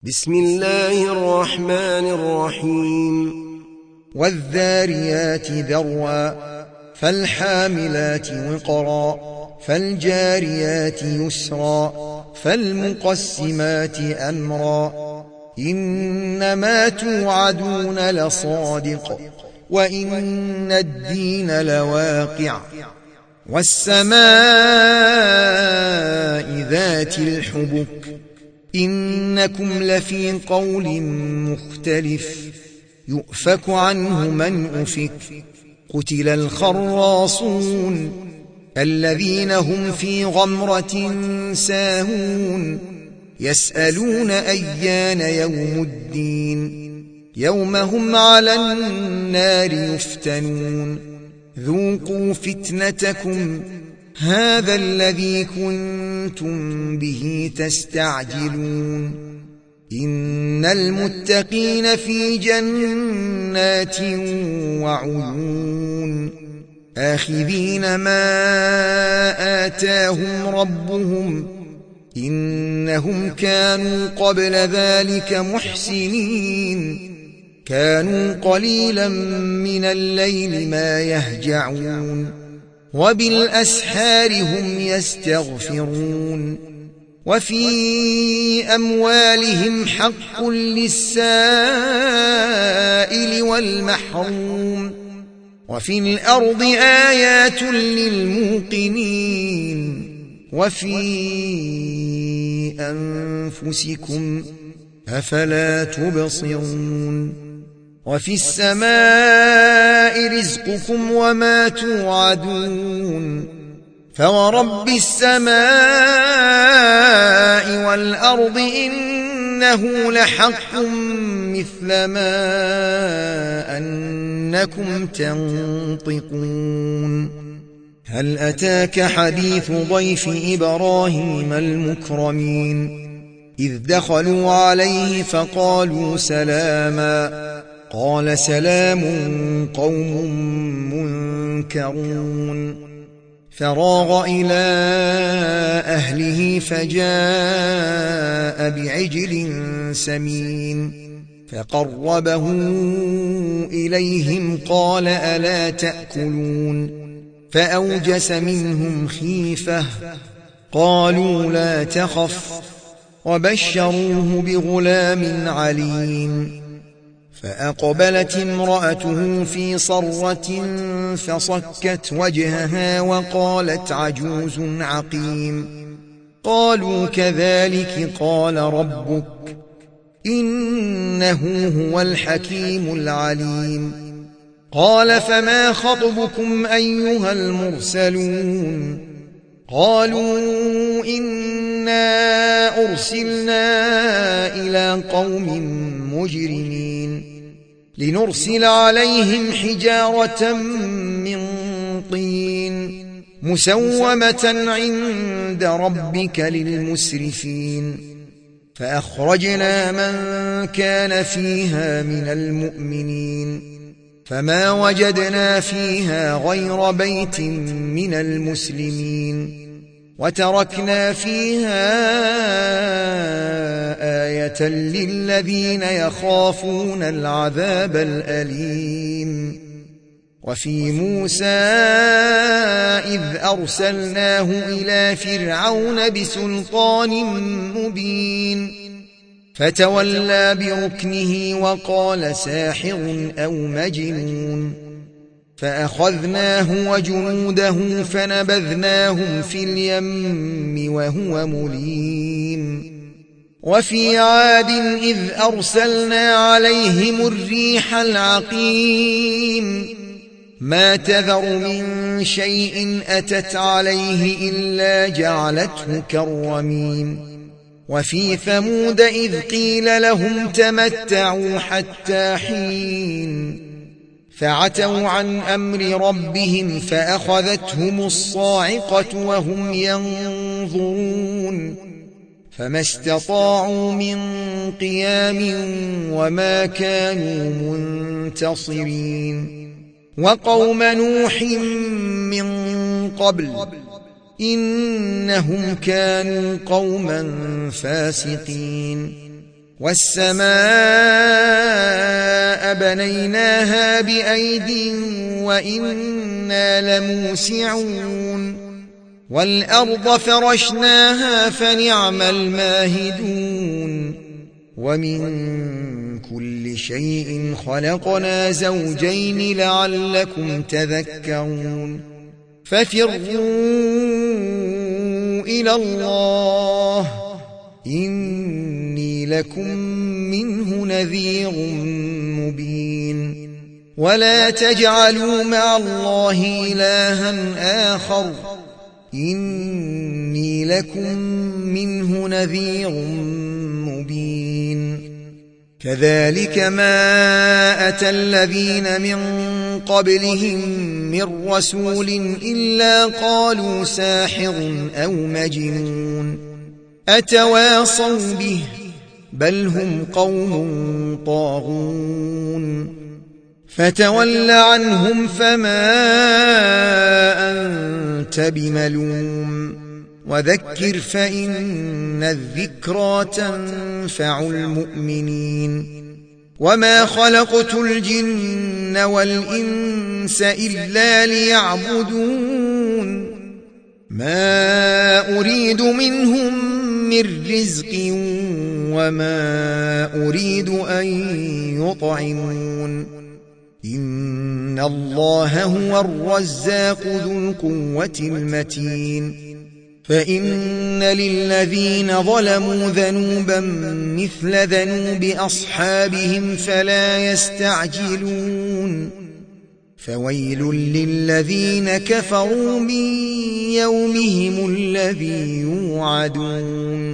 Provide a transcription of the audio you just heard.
بسم الله الرحمن الرحيم والذاريات ذروا فالحاملات وقرا فالجاريات يسرا فالمقسمات أمرا إنما توعدون لصادق وإن الدين لواقع والسماء ذات الحبك إنكم لفي قول مختلف يؤفك عنه من أفك قتل الخراصون الذين هم في غمرة ساهون يسألون أيان يوم الدين يوم هم على النار يفتنون ذوقوا فتنتكم هذا الذي كنتم به تستعجلون إن المتقين في جنات وعيون آخذين ما آتاهم ربهم إنهم كانوا قبل ذلك محسنين كانوا قليلا من الليل ما يهجعون وبالأسحار هم يستغفرون وفي أموالهم حق للسائل والمحروم وفي الأرض آيات للموقنين وفي أنفسكم أفلا تبصرون وفي السماء رزقكم وما توعدون فورب السماء والأرض إنه لحق مثل ما أنكم تنطقون هل أتاك حديث ضيف إبراهيم المكرمين إذ دخلوا عليه فقالوا سلاما قال سلام قوم منكرون فراغ إلى أهله فجاء بعجل سمين فقربه إليهم قال ألا تأكلون فأوجس منهم خيفة قالوا لا تخف وبشروه بغلام عليم فأقبلت امرأته في صرة فصكت وجهها وقالت عجوز عقيم قالوا كذلك قال ربك إنه هو الحكيم العليم قال فما خطبكم أيها المرسلون قالوا إنا أرسلنا إلى قوم مجرمين لنرسل عليهم حجارة من طين مسومة عند ربك للمسرفين فأخرجنا من كان فيها من المؤمنين فما وجدنا فيها غير بيت من المسلمين وتركنا فيها آية للذين يخافون العذاب الأليم وفي موسى إذ أرسلناه إلى فرعون بسلطان مبين فتولى بركنه وقال ساحر أو مجنون فأخذناه وجنوده فنبذناهم في اليم وهو مليم وفي عاد إذ أرسلنا عليهم الريح العقيم ما تذر من شيء أتت عليه إلا جعلته كالرميم وفي ثمود إذ قيل لهم تمتعوا حتى حين فعتوا عن أمر ربهم فأخذتهم الصاعقة وهم ينظرون فما استطاعوا من قيام وما كانوا منتصرين وقوم نوح من قبل إنهم كانوا قوما فاسقين والسماء بنيناها بأيد وإنا لموسعون والأرض فرشناها فنعم الماهدون ومن كل شيء خلقنا زوجين لعلكم تذكرون ففروا إلى الله إني لكم منه نذير مبين ولا تجعلوا مع الله إلها آخر إني لكم منه نذير مبين كذلك ما أتى الذين من قبلهم من رسول إلا قالوا ساحر أو مجنون أتواصوا به بل هم قوم طاغون فتول عنهم فما أنت بملوم وذكر فإن الذكرى تنفع المؤمنين وما خلقت الجن والإنس إلا ليعبدون ما أريد منهم من رزق وما أريد أن يطعمون إن الله هو الرزاق ذو القوة المتين فإن للذين ظلموا ذنوبا مثل ذنوب أصحابهم فلا يستعجلون فويل للذين كفروا من يومهم الذي يوعدون